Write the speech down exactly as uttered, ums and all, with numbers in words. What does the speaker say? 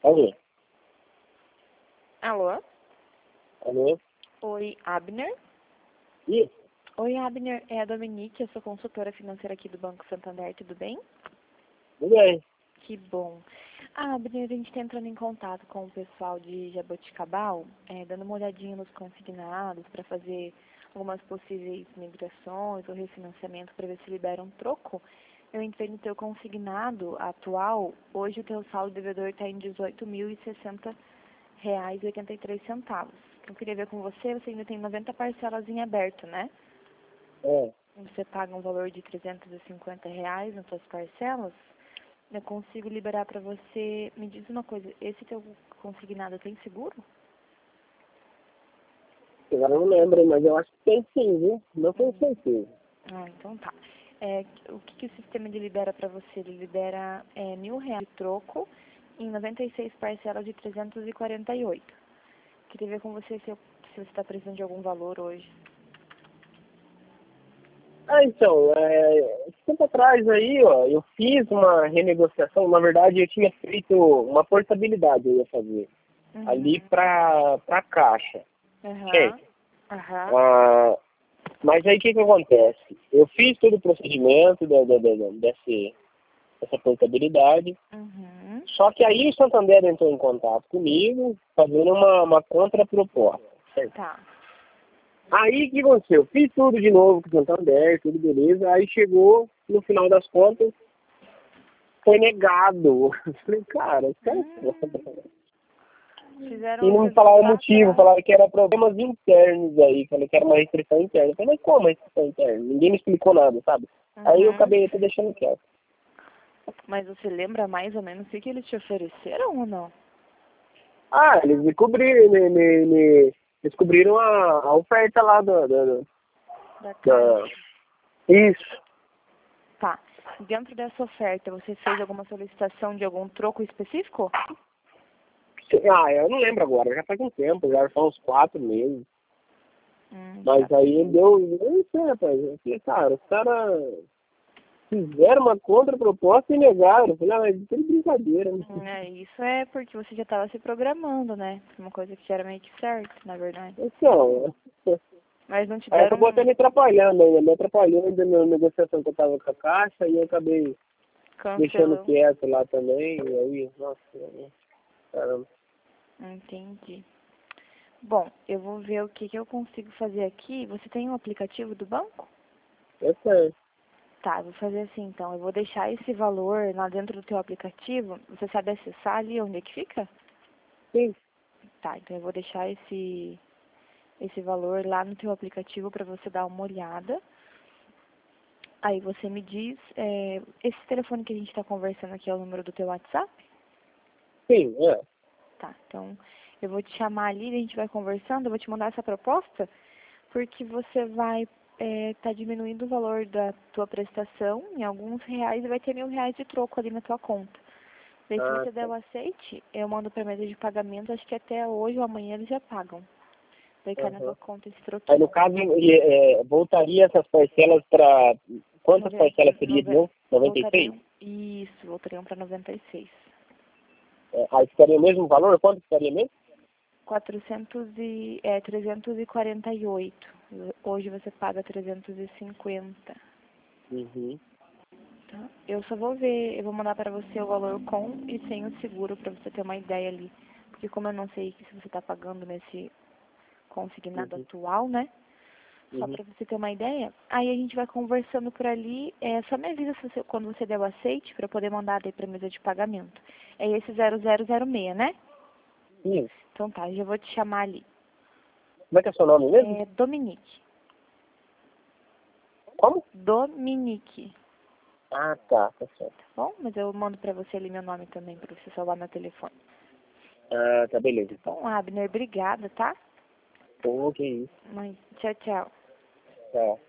Alô? Alô? Alô? Oi, Abner? Isso? Oi, Abner. É a Dominique, eu sou consultora financeira aqui do Banco Santander, tudo bem? Tudo bem. Que bom. Ah, Abner, a gente está entrando em contato com o pessoal de Jaboticabal, é, dando uma olhadinha nos consignados para fazer algumas possíveis migrações ou refinanciamento para ver se libera um troco. Eu entrei no teu consignado atual, hoje o teu saldo devedor está em dezoito mil e sessenta reais e oitenta e três centavos. Eu queria ver com você, você ainda tem noventa parcelas em aberto, né? É. Você paga um valor de trezentos e cinquenta reais nas suas parcelas. Eu consigo liberar para você. Me diz uma coisa, esse teu consignado tem seguro? Agora eu não lembro, mas eu acho que tem sim, viu? Não tenho certeza. Ah, então tá. É, o que, que o sistema ele libera para você? Ele libera é, mil reais de troco em noventa e seis parcelas de trezentos e quarenta e oito. Queria ver com você se, eu, se você está precisando de algum valor hoje. Ah, então, é, esse tempo atrás aí, ó, eu fiz uma renegociação, na verdade eu tinha feito uma portabilidade, eu ia fazer, Uhum. ali para a Caixa. Aham. Certo? Aham. Ah, mas aí o que que acontece? Eu fiz todo o procedimento da, da, da, da- desse, dessa portabilidade, Uhum. só que aí o Santander entrou em contato comigo, fazendo uma, uma contraproposta, certo? Tá. Aí o que aconteceu? Fiz tudo de novo com o Santander, tudo beleza. Aí chegou, no final das contas, foi negado. Eu falei, cara, os caras Hum, foda. fizeram E não me você falaram o voltar motivo, atrás. falaram que era problemas internos aí, falei que era uma restrição interna. Eu falei, mas como uma restrição interna? Ninguém me explicou nada, sabe? Aí eu Uhum. acabei até deixando quieto. Mas você lembra mais ou menos o que, que eles te ofereceram ou não? Ah, eles me cobriram, me, me, me descobriram a, a oferta lá da, da, da, Da da... Caixa. Isso. Tá. Dentro dessa oferta, você fez alguma solicitação de algum troco específico? Ah, eu não lembro agora, já faz um tempo, já são uns quatro meses. Hum, tá. Mas aí deu, eu não sei, rapaz. Eu falei, cara, os caras fizeram uma contraproposta e negaram. Eu falei, ah, mas tem brincadeira, né? Hum, É, isso é porque você já estava se programando, né? Uma coisa que já era meio que certo, na verdade. Então, Mas não te aí deram acabou até me atrapalhando ainda, me atrapalhou ainda na negociação que eu tava com a Caixa e eu acabei deixando cancelão. quieto lá também. E aí, nossa, caramba. Entendi. Bom, eu vou ver o que, que eu consigo fazer aqui. Você tem um aplicativo do banco? Eu sei. Tá, eu vou fazer assim então. Eu vou deixar esse valor lá dentro do teu aplicativo. Você sabe acessar ali onde é que fica? Sim. Tá, então eu vou deixar esse, esse valor lá no teu aplicativo para você dar uma olhada. Aí você me diz, é, esse telefone que a gente está conversando aqui é o número do teu WhatsApp? Sim, é. Tá, então eu vou te chamar ali, a gente vai conversando, eu vou te mandar essa proposta, porque você vai estar diminuindo o valor da tua prestação em alguns reais e vai ter mil reais de troco ali na tua conta. Daí se Ah, você der tá. o aceite, eu mando para mesa de pagamento, acho que até hoje ou amanhã eles já pagam. Daí cai na Uhum. tua conta esse Aí no troquinho. caso, e, é, voltaria essas parcelas para. Quantas Noven- parcelas seria de nove- novo? noventa e seis? voltariam, isso, voltariam para noventa e seis. É, aí ficaria o mesmo valor? Quanto ficaria mesmo? quatrocentos e, é, trezentos e quarenta e oito. Hoje você paga trezentos e cinquenta. Uhum. Tá? Eu só vou ver, eu vou mandar para você o valor com e sem o seguro para você ter uma ideia ali. Porque como eu não sei se você está pagando nesse consignado Uhum. atual, né? Só Uhum. para você ter uma ideia. Aí a gente vai conversando por ali. É, só me avisa se você, quando você der o aceite para eu poder mandar daí para mesa de pagamento. É esse zero zero zero seis, né? Sim. Então tá, já vou te chamar ali. Como é que é seu nome mesmo? É Dominique. Como? Dominique. Ah, tá, tá certo. Tá bom? Mas eu mando pra você ali meu nome também, pra você salvar meu telefone. Ah, tá, beleza. Bom, Abner, obrigada, tá? Pô, que isso. Mãe, tchau, tchau. Tá.